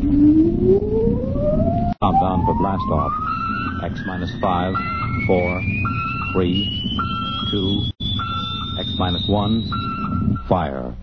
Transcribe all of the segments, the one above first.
Countdown for blast off. X minus 5, 4, 3, 2, X minus 1, fire.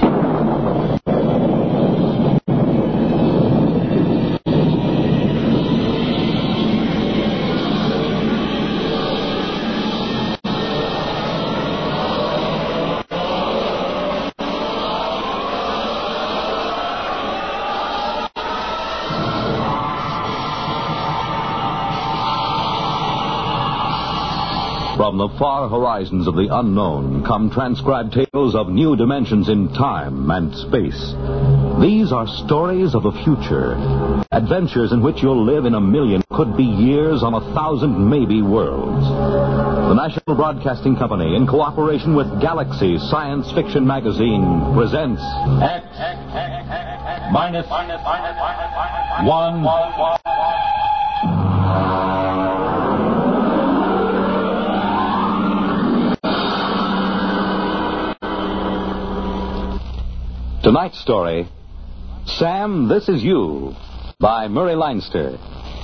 From the far horizons of the unknown come transcribed tales of new dimensions in time and space. These are stories of the future, adventures in which you'll live in a million, could be years, on 1,000 maybe worlds. The National Broadcasting Company, in cooperation with Galaxy Science Fiction Magazine, presents X minus 1. Tonight's story, Sam, This Is You, by Murray Leinster.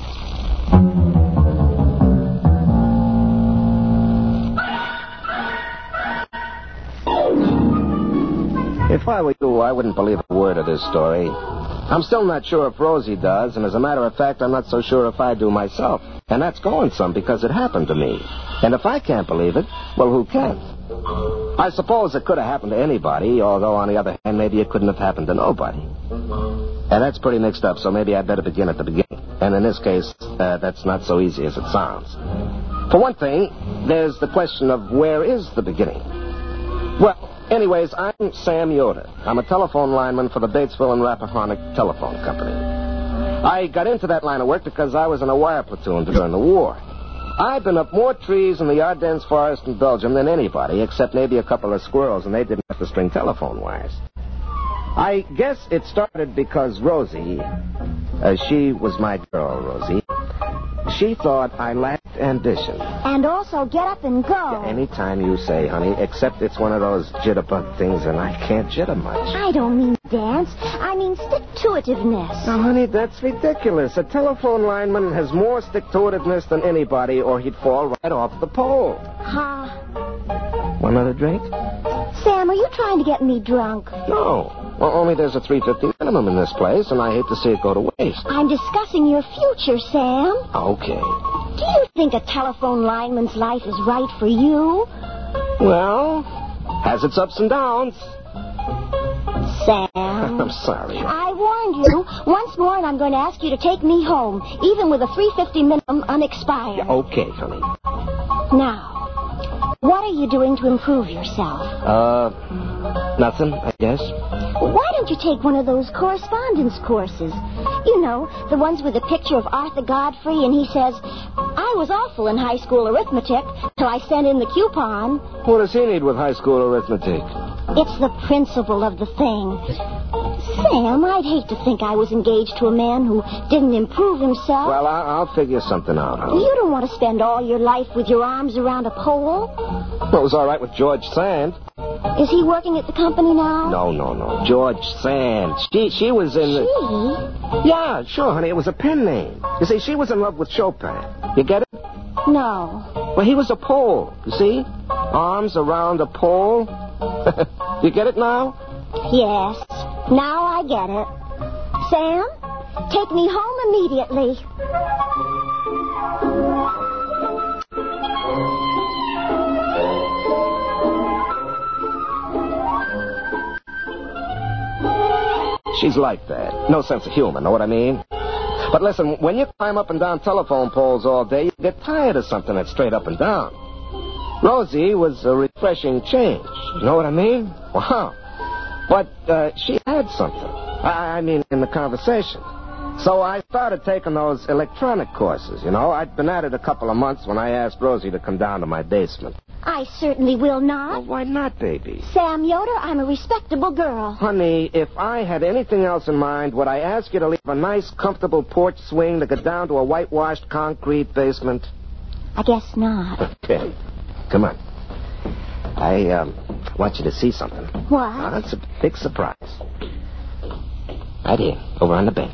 If I were you, I wouldn't believe a word of this story. I'm still not sure if Rosie does, and as a matter of fact, I'm not so sure if I do myself. And that's going some, because it happened to me. And if I can't believe it, well, who can? I suppose it could have happened to anybody, although on the other hand, maybe it couldn't have happened to nobody. And that's pretty mixed up, so maybe I'd better begin at the beginning. And in this case, that's not so easy as it sounds. For one thing, there's the question of where is the beginning? Well, anyways, I'm Sam Yoder. I'm a telephone lineman for the Batesville and Rappahannock Telephone Company. I got into that line of work because I was in a wire platoon during the war. I've been up more trees in the Ardennes forest in Belgium than anybody, except maybe a couple of squirrels, and they didn't have to string telephone wires. I guess it started because Rosie, she was my girl, Rosie. She thought I lacked ambition. And also get up and go. Yeah, anytime you say, honey, except it's one of those jitterbug things, and I can't jitter much. I don't mean dance. I mean stick-to-itiveness. Now, honey, that's ridiculous. A telephone lineman has more stick-to-itiveness than anybody, or he'd fall right off the pole. One other drink? Sam, are you trying to get me drunk? No. Well, only there's a $3.50 minimum in this place, and I hate to see it go to waste. I'm discussing your future, Sam. Okay. Do you think a telephone lineman's life is right for you? Well, has its ups and downs. Sam. I'm sorry. I warned you. Once more, and I'm going to ask you to take me home, even with a $3.50 minimum unexpired. Yeah, okay, honey. Now, what are you doing to improve yourself? Nothing, I guess. Why don't you take one of those correspondence courses? You know, the ones with a picture of Arthur Godfrey, and he says, I was awful in high school arithmetic, so I sent in the coupon. What does he need with high school arithmetic? It's the principle of the thing. Sam, I'd hate to think I was engaged to a man who didn't improve himself. Well, I'll figure something out, honey. You don't want to spend all your life with your arms around a pole. Well, it was all right with George Sand. Is he working at the company now? No. George Sand. She was in the... She? Yeah, sure, honey. It was a pen name. You see, she was in love with Chopin. You get it? No. Well, he was a pole. You see? Arms around a pole. You get it now? Yes. Now I get it. Sam, take me home immediately. She's like that. No sense of humor, know what I mean? But listen, when you climb up and down telephone poles all day, you get tired of something that's straight up and down. Rosie was a refreshing change. You know what I mean? Wow. But she had something. I mean, in the conversation. So I started taking those electronic courses, you know. I'd been at it a couple of months when I asked Rosie to come down to my basement. I certainly will not. Well, why not, baby? Sam Yoder, I'm a respectable girl. Honey, if I had anything else in mind, would I ask you to leave a nice, comfortable porch swing to go down to a whitewashed concrete basement? I guess not. Okay. Come on. I want you to see something. What? Now, that's a big surprise. Right here, over on the bench.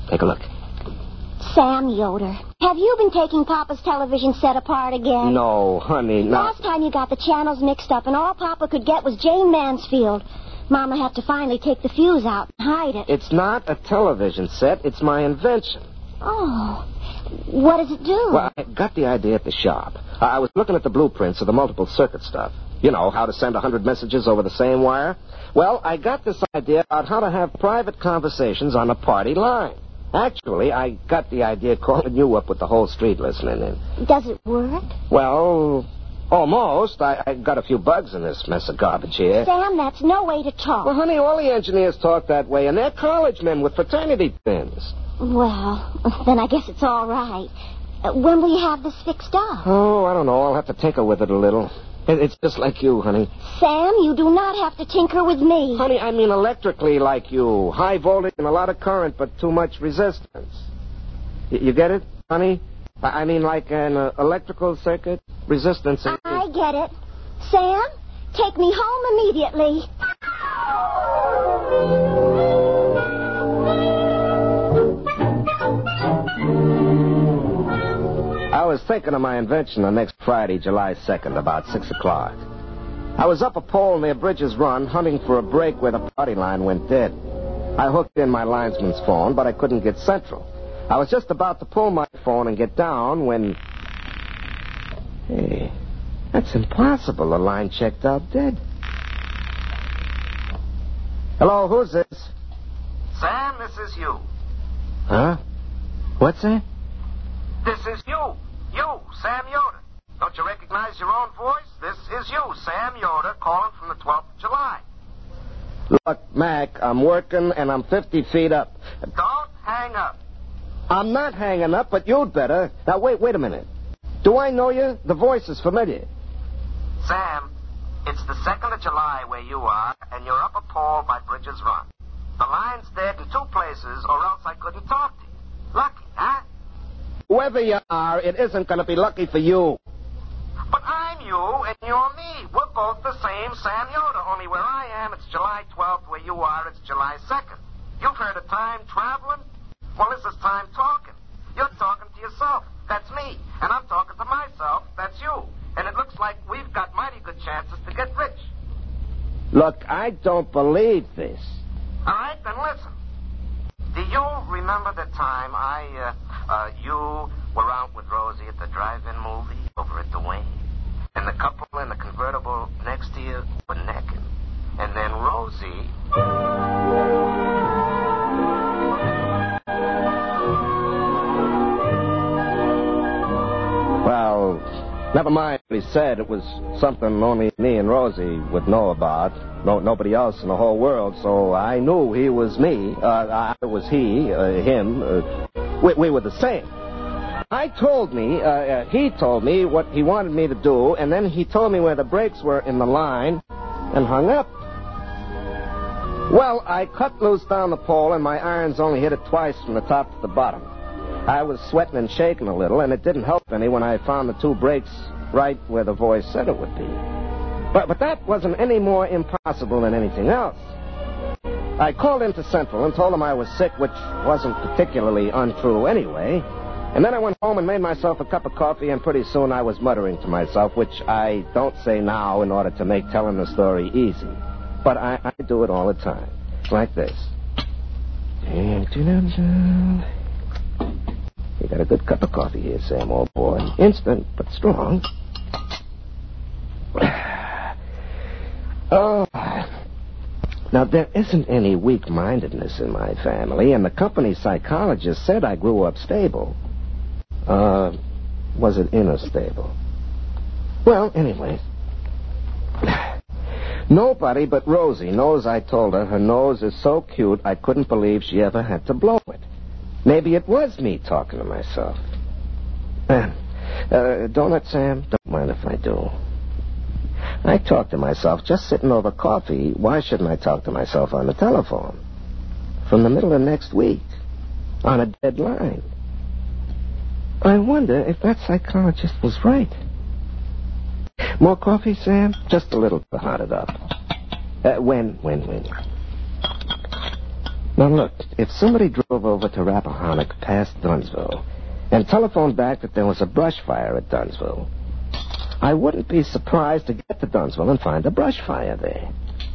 Take a look. Sam Yoder, have you been taking Papa's television set apart again? No, honey, no. Last time you got the channels mixed up and all Papa could get was Jane Mansfield. Mama had to finally take the fuse out and hide it. It's not a television set. It's my invention. Oh. What does it do? Well, I got the idea at the shop. I was looking at the blueprints of the multiple circuit stuff. You know, how to send 100 messages over the same wire. Well, I got this idea about how to have private conversations on a party line. Actually, I got the idea calling you up with the whole street listening in. Does it work? Well, almost. I got a few bugs in this mess of garbage here. Sam, that's no way to talk. Well, honey, all the engineers talk that way, and they're college men with fraternity pins. Well, then I guess it's all right. When will you have this fixed up? Oh, I don't know. I'll have to tinker with it a little. It's just like you, honey. Sam, you do not have to tinker with me. Honey, I mean electrically like you. High voltage and a lot of current, but too much resistance. You get it, honey? I mean like an electrical circuit? Resistance. I get it. Sam, take me home immediately. I was thinking of my invention the next Friday, July 2nd, about 6 o'clock. I was up a pole near Bridges Run, hunting for a break where the party line went dead. I hooked in my linesman's phone, but I couldn't get central. I was just about to pull my phone and get down when... Hey, that's impossible. The line checked out dead. Hello, who's this? Sam, this is you. Huh? What's that? This is you. You, Sam Yoder. Don't you recognize your own voice? This is you, Sam Yoder, calling from the 12th of July. Look, Mac, I'm working and I'm 50 feet up. Don't hang up. I'm not hanging up, but you'd better. Now, wait a minute. Do I know you? The voice is familiar. Sam, it's the 2nd of July where you are, and you're up a pole by Bridges Run. The line's dead in 2 places, or else I couldn't talk to you. Lucky, huh? Whoever you are, it isn't going to be lucky for you. But I'm you, and you're me. We're both the same Sam Yoder, only where I am, it's July 12th. Where you are, it's July 2nd. You've heard of time traveling? Well, this is time talking. You're talking to yourself. That's me. And I'm talking to myself. That's you. And it looks like we've got mighty good chances to get rich. Look, I don't believe this. All right, then listen. Do you remember the time you were out with Rosie at the drive-in movie over at the Wing? And the couple in the convertible next to you were necking. And then Rosie... Well, never mind what he said. It was something only me and Rosie would know about. Nobody else in the whole world, so I knew he was me. I was he, him. We were the same. He told me what he wanted me to do, and then he told me where the brakes were in the line and hung up. Well, I cut loose down the pole, and my irons only hit it twice from the top to the bottom. I was sweating and shaking a little, and it didn't help any when I found the 2 brakes right where the voice said it would be. But that wasn't any more impossible than anything else. I called into Central and told them I was sick, which wasn't particularly untrue anyway. And then I went home and made myself a cup of coffee, and pretty soon I was muttering to myself, which I don't say now in order to make telling the story easy. But I do it all the time. Like this. You got a good cup of coffee here, Sam, old boy. Instant, but strong. Oh. Now, there isn't any weak-mindedness in my family, and the company psychologist said I grew up stable. Was it inner stable? Well, anyway. Nobody but Rosie knows I told her nose is so cute I couldn't believe she ever had to blow it. Maybe it was me talking to myself. Donut, Sam? Don't mind if I do. I talk to myself just sitting over coffee. Why shouldn't I talk to myself on the telephone? From the middle of next week. On a dead line. I wonder if that psychologist was right. More coffee, Sam? Just a little to hot it up. When? Now, look, if somebody drove over to Rappahannock past Dunsville and telephoned back that there was a brush fire at Dunsville, I wouldn't be surprised to get to Dunsville and find a brush fire there.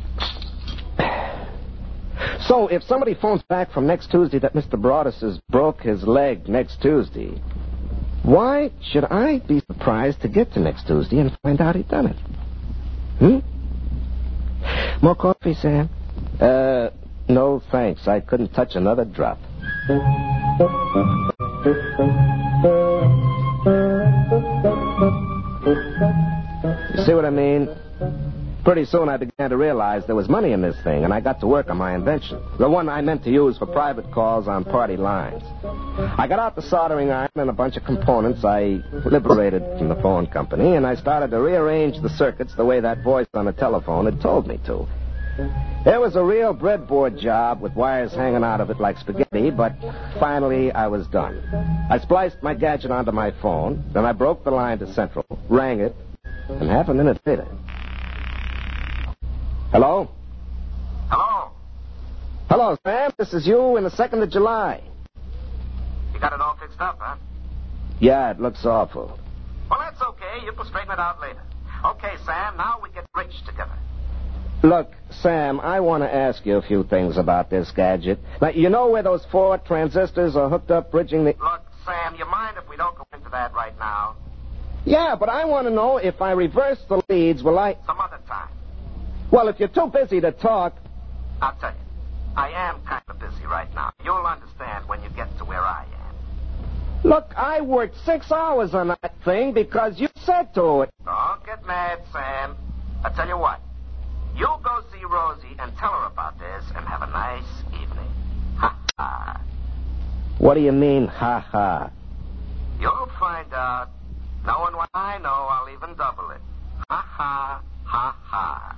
So, if somebody phones back from next Tuesday that Mr. Broadus broke his leg next Tuesday, why should I be surprised to get to next Tuesday and find out he'd done it? More coffee, Sam? No, thanks. I couldn't touch another drop. You see what I mean? Pretty soon I began to realize there was money in this thing, and I got to work on my invention. The one I meant to use for private calls on party lines. I got out the soldering iron and a bunch of components I liberated from the phone company, and I started to rearrange the circuits the way that voice on the telephone had told me to. It was a real breadboard job with wires hanging out of it like spaghetti, but finally I was done. I spliced my gadget onto my phone, then I broke the line to Central, rang it, and half a minute later... Hello? Hello? Hello, Sam. This is you in the 2nd of July. You got it all fixed up, huh? Yeah, it looks awful. Well, that's okay. You can straighten it out later. Okay, Sam, now we get rich together. Look, Sam, I want to ask you a few things about this gadget. Now, you know where those 4 transistors are hooked up bridging the... Look, Sam, you mind if we don't go into that right now? Yeah, but I want to know if I reverse the leads, will I... Some other time. Well, if you're too busy to talk... I'll tell you. I am kind of busy right now. You'll understand when you get to where I am. Look, I worked 6 hours on that thing because you said to it. Don't get mad, Sam. I'll tell you what. You go see Rosie and tell her about this and have a nice evening. Ha-ha. What do you mean, ha-ha? You'll find out. Knowing what I know, I'll even double it. Ha-ha, ha-ha.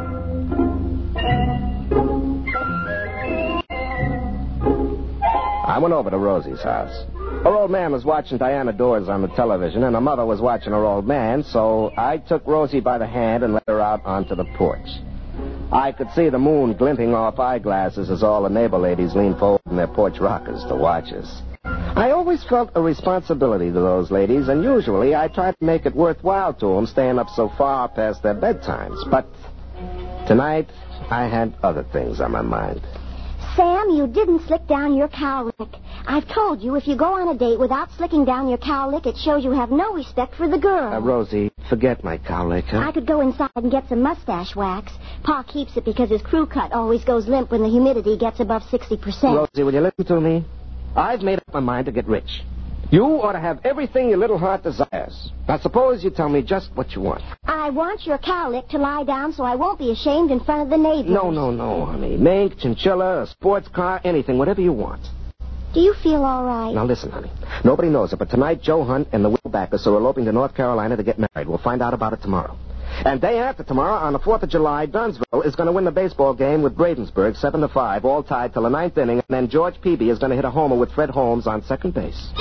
I went over to Rosie's house. Her old man was watching Diana Dors on the television, and her mother was watching her old man, so I took Rosie by the hand and led her out onto the porch. I could see the moon glinting off eyeglasses as all the neighbor ladies leaned forward in their porch rockers to watch us. I always felt a responsibility to those ladies, and usually I tried to make it worthwhile to them staying up so far past their bedtimes. But tonight, I had other things on my mind. Sam, you didn't slick down your cowlick. I've told you if you go on a date without slicking down your cowlick, it shows you have no respect for the girl. Rosie, forget my cowlick, huh? I could go inside and get some mustache wax. Pa keeps it because his crew cut always goes limp when the humidity gets above 60%. Rosie, will you listen to me? I've made up my mind to get rich. You ought to have everything your little heart desires. Now, suppose you tell me just what you want. I want your cowlick to lie down so I won't be ashamed in front of the neighbors. No, honey. Mink, chinchilla, a sports car, anything, whatever you want. Do you feel all right? Now, listen, honey. Nobody knows it, but tonight Joe Hunt and the Will Backus are eloping to North Carolina to get married. We'll find out about it tomorrow. And day after tomorrow, on the 4th of July, Dunsville is going to win the baseball game with Bradensburg, 7-5, all tied till the 9th inning, and then George Peavy is going to hit a homer with Fred Holmes on second base.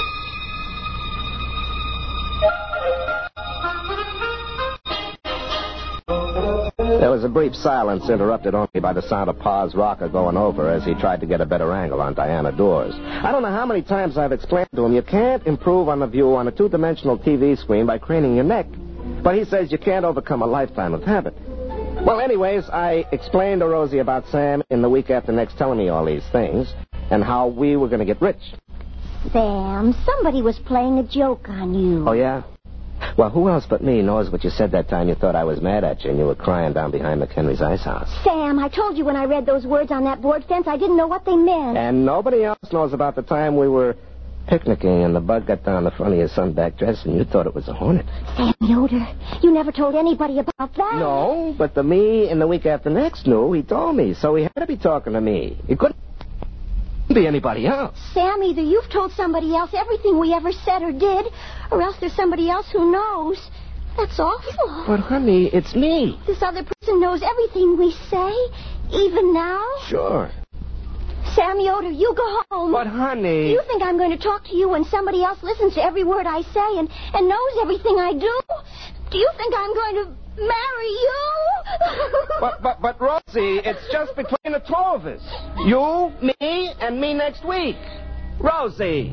There was a brief silence interrupted only by the sound of Pa's rocker going over as he tried to get a better angle on Diana Dors. I don't know how many times I've explained to him you can't improve on the view on a 2-dimensional TV screen by craning your neck. But he says you can't overcome a lifetime of habit. Well, anyways, I explained to Rosie about Sam in the week after next telling me all these things and how we were going to get rich. Sam, somebody was playing a joke on you. Oh, yeah? Well, who else but me knows what you said that time you thought I was mad at you and you were crying down behind McHenry's ice house? Sam, I told you when I read those words on that board fence, I didn't know what they meant. And nobody else knows about the time we were picnicking and the bug got down the front of your sunback dress and you thought it was a hornet. Sam Yoder, you never told anybody about that. No, but the me in the week after next knew. He told me, so he had to be talking to me. It couldn't be anybody else. Sam, either you've told somebody else everything we ever said or did, or else there's somebody else who knows. That's awful. But, honey, it's me. This other person knows everything we say, even now? Sure. Sam Yoder, you go home. But, honey... Do you think I'm going to talk to you when somebody else listens to every word I say and knows everything I do? Do you think I'm going to marry you. But Rosie, it's just between the two of us. You, me, and me next week. Rosie.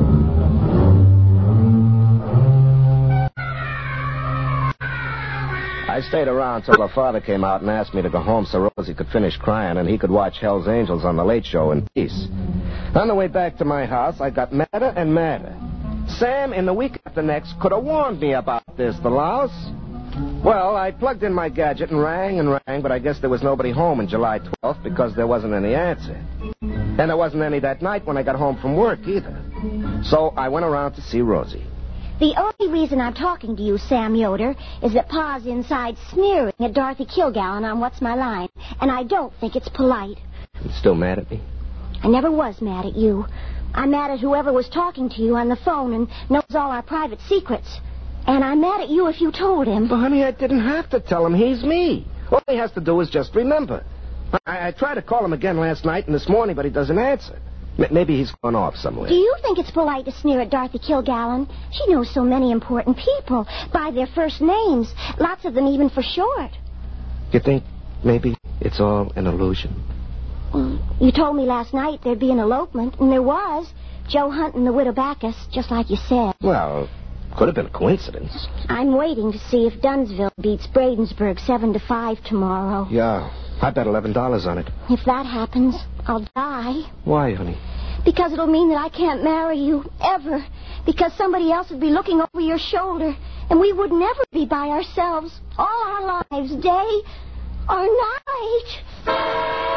I stayed around till her father came out and asked me to go home so Rosie could finish crying and he could watch Hell's Angels on the Late Show in peace. On the way back to my house, I got madder and madder. Sam, in the week after next, could have warned me about this, the louse. Well, I plugged in my gadget and rang, but I guess there was nobody home on July 12th because there wasn't any answer. And there wasn't any that night when I got home from work either. So I went around to see Rosie. The only reason I'm talking to you, Sam Yoder, is that Pa's inside sneering at Dorothy Kilgallen on What's My Line, and I don't think it's polite. You still mad at me? I never was mad at you. I'm mad at whoever was talking to you on the phone and knows all our private secrets. And I'm mad at you if you told him. But, honey, I didn't have to tell him. He's me. All he has to do is just remember. I tried to call him again last night and this morning, but he doesn't answer. Maybe he's gone off somewhere. Do you think it's polite to sneer at Dorothy Kilgallen? She knows so many important people by their first names, lots of them even for short. You think maybe it's all an illusion? You told me last night there'd be an elopement, and there was. Joe Hunt and the widow Backus, just like you said. Well, could have been a coincidence. I'm waiting to see if Dunsville beats Bradensburg 7-5 tomorrow. Yeah, I bet $11 on it. If that happens, I'll die. Why, honey? Because it'll mean that I can't marry you, ever. Because somebody else would be looking over your shoulder, and we would never be by ourselves all our lives, day or night.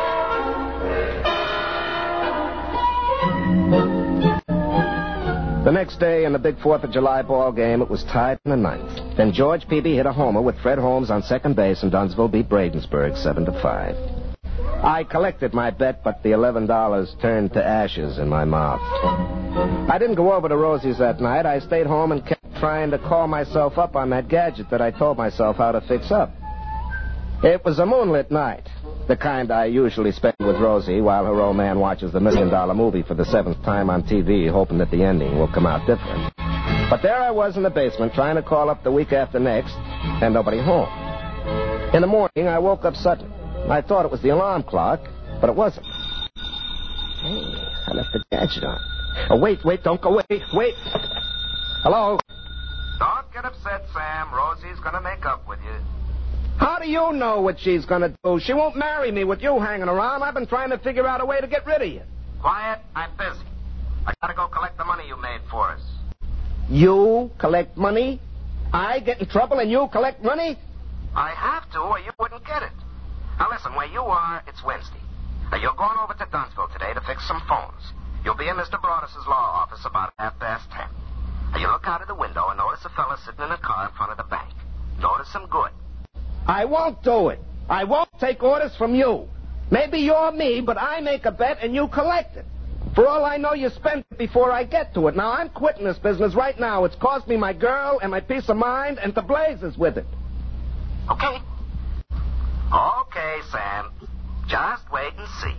The next day in the big 4th of July ball game, it was tied in the 9th. Then George Peavy hit a homer with Fred Holmes on second base, and Dunsville beat Bradensburg 7-5. I collected my bet, but the $11 turned to ashes in my mouth. I didn't go over to Rosie's that night. I stayed home and kept trying to call myself up on that gadget that I told myself how to fix up. It was a moonlit night, the kind I usually spend with Rosie while her old man watches the $1 million movie for the 7th time on TV, hoping that the ending will come out different. But there I was in the basement trying to call up the week after next, and nobody home. In the morning, I woke up suddenly. I thought it was the alarm clock, but it wasn't. Hey, I left the gadget on. Oh, wait, don't go away. Wait. Hello? Don't get upset, Sam. Rosie's gonna make up with you. How do you know what she's going to do? She won't marry me with you hanging around. I've been trying to figure out a way to get rid of you. Quiet, I'm busy. I gotta go collect the money you made for us. You collect money? I get in trouble and you collect money? I have to, or you wouldn't get it. Now listen, where you are, it's Wednesday. Now you're going over to Dunsville today to fix some phones. You'll be in Mr. Broadus' law office about 10:30. Now you look out of the window and notice a fella sitting in a car in front of the bank. Notice him good. I won't do it. I won't take orders from you. Maybe you're me, but I make a bet and you collect it. For all I know, you spend it before I get to it. Now, I'm quitting this business right now. It's cost me my girl and my peace of mind and the blazes with it. Okay? Okay, Sam. Just wait and see.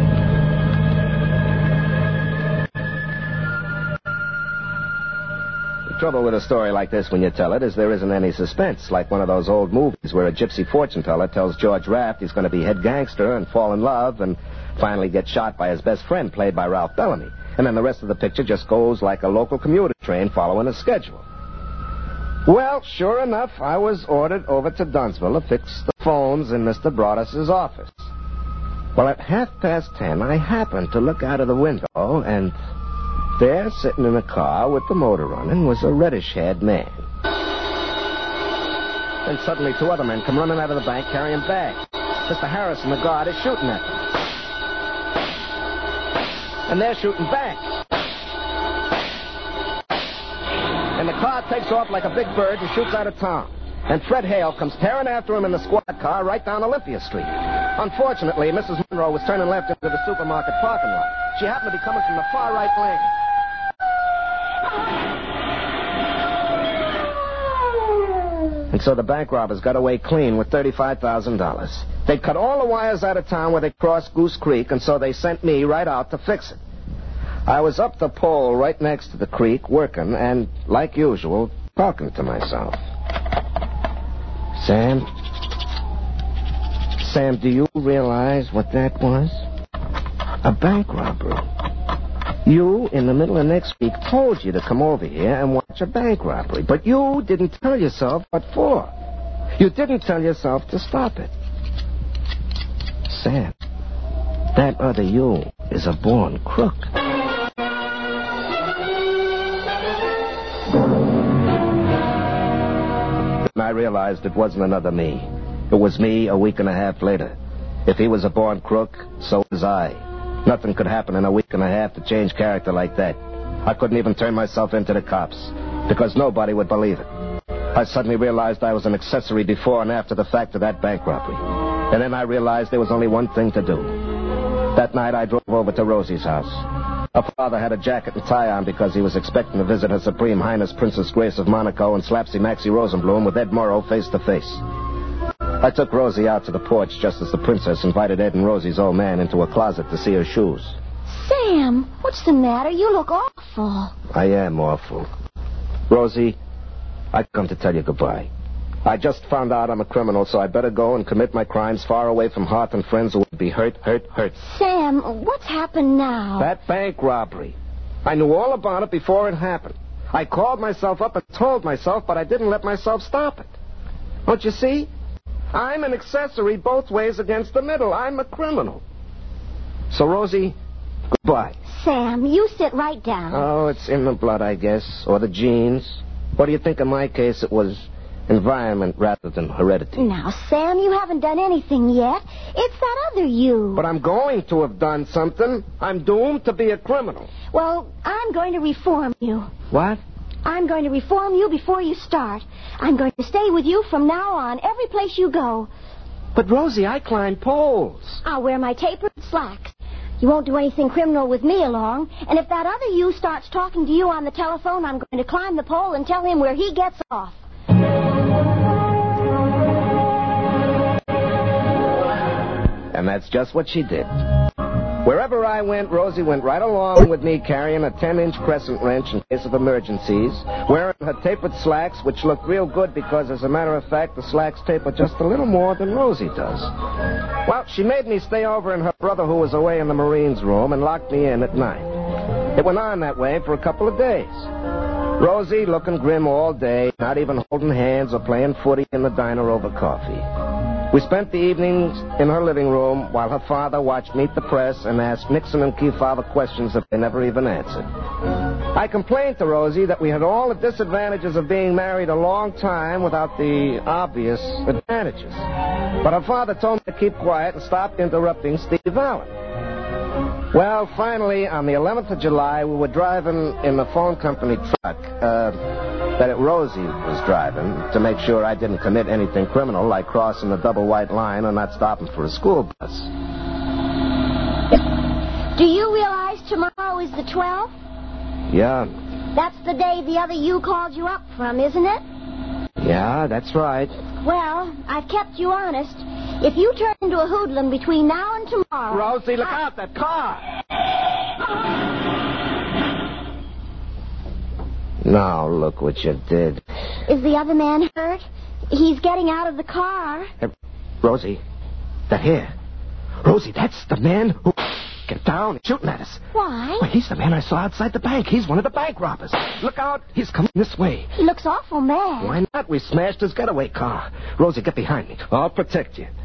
The trouble with a story like this when you tell it is there isn't any suspense, like one of those old movies where a gypsy fortune teller tells George Raft he's going to be head gangster and fall in love and finally get shot by his best friend, played by Ralph Bellamy. And then the rest of the picture just goes like a local commuter train following a schedule. Well, sure enough, I was ordered over to Dunsville to fix the phones in Mr. Broadus' office. Well, at 10:30, I happened to look out of the window, and there, sitting in a car with the motor running, was a reddish-haired man. Then suddenly 2 other men come running out of the bank carrying bags. Mr. Harrison, the guard, is shooting at them. And they're shooting back. And the car takes off like a big bird and shoots out of town. And Fred Hale comes tearing after him in the squad car right down Olympia Street. Unfortunately, Mrs. Monroe was turning left into the supermarket parking lot. She happened to be coming from the far right lane. And so the bank robbers got away clean with $35,000. They'd cut all the wires out of town where they crossed Goose Creek, and so they sent me right out to fix it. I was up the pole right next to the creek, working, and, like usual, talking to myself. Sam? Sam, do you realize what that was? A bank robbery. You, in the middle of next week, told you to come over here and watch a bank robbery. But you didn't tell yourself what for. You didn't tell yourself to stop it. Sam, that other you is a born crook. And I realized it wasn't another me. It was me a week and a half later. If he was a born crook, so was I. Nothing could happen in a week and a half to change character like that. I couldn't even turn myself into the cops, because nobody would believe it. I suddenly realized I was an accessory before and after the fact of that bank robbery. And then I realized there was only one thing to do. That night I drove over to Rosie's house. Her father had a jacket and tie on because he was expecting to visit Her Supreme Highness Princess Grace of Monaco and Slapsy Maxie Rosenblum with Ed Morrow face to face. I took Rosie out to the porch just as the princess invited Ed and Rosie's old man into a closet to see her shoes. Sam, what's the matter? You look awful. I am awful. Rosie, I've come to tell you goodbye. I just found out I'm a criminal, so I better go and commit my crimes far away from hearth and friends who would be hurt. Sam, what's happened now? That bank robbery. I knew all about it before it happened. I called myself up and told myself, but I didn't let myself stop it. Don't you see? I'm an accessory both ways against the middle. I'm a criminal. So, Rosie, goodbye. Sam, you sit right down. Oh, it's in the blood, I guess, or the genes. What do you think in my case it was environment rather than heredity? Now, Sam, you haven't done anything yet. It's that other you. But I'm going to have done something. I'm doomed to be a criminal. Well, I'm going to reform you. What? I'm going to reform you before you start. I'm going to stay with you from now on, every place you go. But, Rosie, I climb poles. I'll wear my tapered slacks. You won't do anything criminal with me along. And if that other you starts talking to you on the telephone, I'm going to climb the pole and tell him where he gets off. And that's just what she did. Wherever I went, Rosie went right along with me, carrying a 10-inch crescent wrench in case of emergencies, wearing her tapered slacks, which looked real good because, as a matter of fact, the slacks taper just a little more than Rosie does. Well, she made me stay over in her brother who was away in the Marines room and locked me in at night. It went on that way for a couple of days. Rosie looking grim all day, not even holding hands or playing footy in the diner over coffee. We spent the evenings in her living room while her father watched Meet the Press and asked Nixon and Kefauver questions that they never even answered. I complained to Rosie that we had all the disadvantages of being married a long time without the obvious advantages. But her father told me to keep quiet and stop interrupting Steve Allen. Well, finally, on the 11th of July, we were driving in the phone company truck that Rosie was driving to make sure I didn't commit anything criminal like crossing the double white line or not stopping for a school bus. Do you realize tomorrow is the 12th? Yeah. That's the day the other you called you up from, isn't it? Yeah, that's right. Well, I've kept you honest. If you turn into a hoodlum between now and tomorrow... Rosie, look out, that car! Now, look what you did. Is the other man hurt? He's getting out of the car. Rosie, that here. Rosie, that's the man who... Get down, he's shooting at us. Why? Well, he's the man I saw outside the bank. He's one of the bank robbers. Look out, he's coming this way. He looks awful mad. Why not? We smashed his getaway car. Rosie, get behind me. I'll protect you.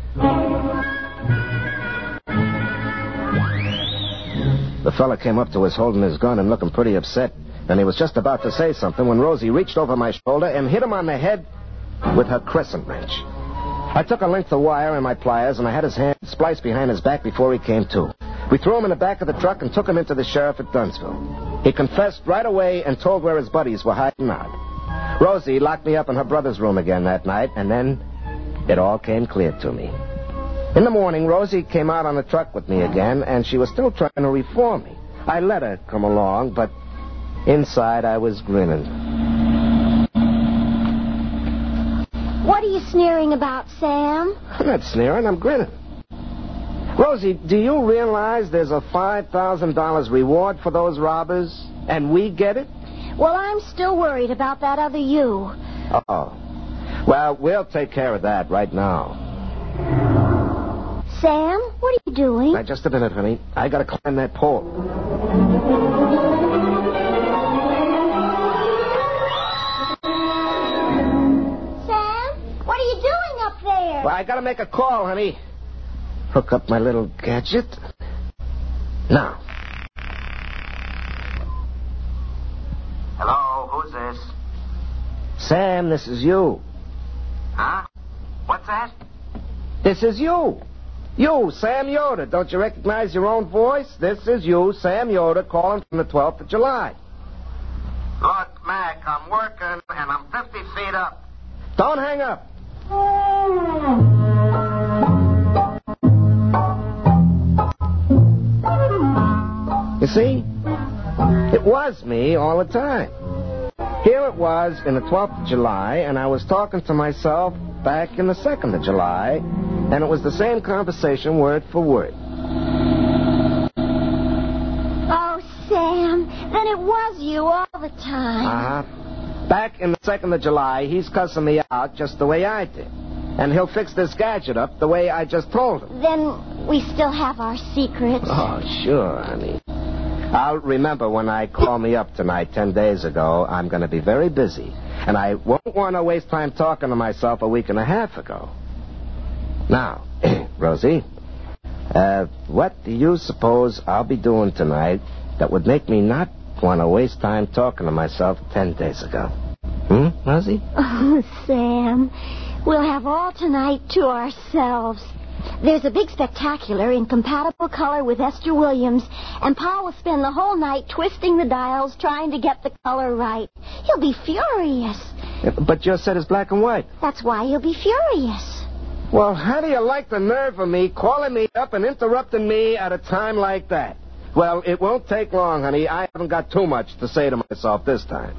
The fella came up to us holding his gun and looking pretty upset. And he was just about to say something when Rosie reached over my shoulder and hit him on the head with her crescent wrench. I took a length of wire and my pliers, and I had his hand spliced behind his back before he came to. We threw him in the back of the truck and took him into the sheriff at Dunsville. He confessed right away and told where his buddies were hiding out. Rosie locked me up in her brother's room again that night, and then it all came clear to me. In the morning, Rosie came out on the truck with me again, and she was still trying to reform me. I let her come along, but inside I was grinning. What are you sneering about, Sam? I'm not sneering, I'm grinning. Rosie, do you realize there's a $5,000 reward for those robbers, and we get it? Well, I'm still worried about that other you. Oh. Well, we'll take care of that right now. Sam, what are you doing? Now, just a minute, honey. I gotta climb that pole. Sam, what are you doing up there? Well, I gotta make a call, honey. Hook up my little gadget. Now. Hello, who's this? Sam, this is you. Huh? What's that? This is you. You, Sam Yoder. Don't you recognize your own voice? This is you, Sam Yoder, calling from the 12th of July. Look, Mac, I'm working, and I'm 50 feet up. Don't hang up. You see? It was me all the time. Here it was in the 12th of July, and I was talking to myself back in the 2nd of July, and it was the same conversation word for word. Oh, Sam, then it was you all the time. Uh-huh. Back in the 2nd of July, he's cussing me out just the way I did. And he'll fix this gadget up the way I just told him. Then we still have our secrets. Oh, sure, honey. I'll remember when I call me up tonight 10 days ago, I'm going to be very busy. And I won't want to waste time talking to myself a week and a half ago. Now, Rosie, what do you suppose I'll be doing tonight that would make me not want to waste time talking to myself 10 days ago? Rosie? Oh, Sam, we'll have all tonight to ourselves. There's a big spectacular in compatible color with Esther Williams, and Pa will spend the whole night twisting the dials trying to get the color right. He'll be furious. But your set is black and white. That's why he'll be furious. Well, how do you like the nerve of me calling me up and interrupting me at a time like that? Well, it won't take long, honey. I haven't got too much to say to myself this time.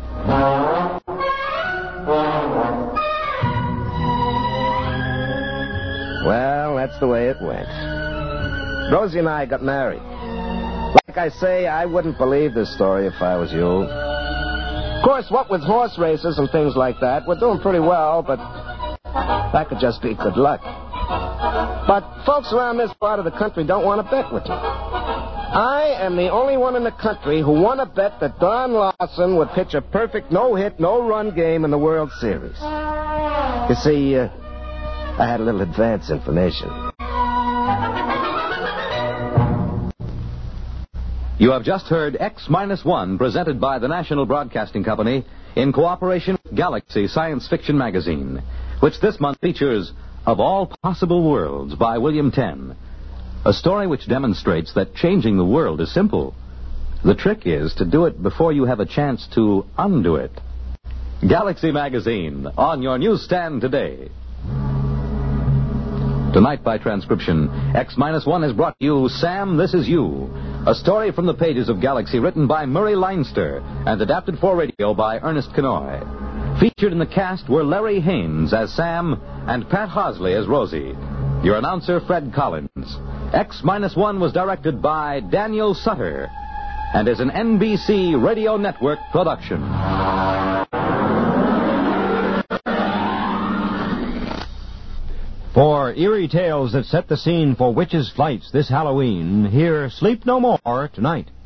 Well, that's the way it went. Rosie and I got married. Like I say, I wouldn't believe this story if I was you. Of course, what with horse races and things like that, we're doing pretty well, but that could just be good luck. But folks around this part of the country don't want to bet with me. I am the only one in the country who won a bet that Don Larson would pitch a perfect no-hit, no-run game in the World Series. You see, I had a little advance information. You have just heard X-1, presented by the National Broadcasting Company in cooperation with Galaxy Science Fiction Magazine, which this month features Of All Possible Worlds by William Tenn, a story which demonstrates that changing the world is simple. The trick is to do it before you have a chance to undo it. Galaxy Magazine, on your newsstand today. Tonight, by transcription, X-1 has brought you Sam, This Is You, a story from the pages of Galaxy written by Murray Leinster and adapted for radio by Ernest Kenoy. Featured in the cast were Larry Haynes as Sam and Pat Hosley as Rosie. Your announcer, Fred Collins. X-1 was directed by Daniel Sutter and is an NBC Radio Network production. For eerie tales that set the scene for witches' flights this Halloween, hear Sleep No More tonight.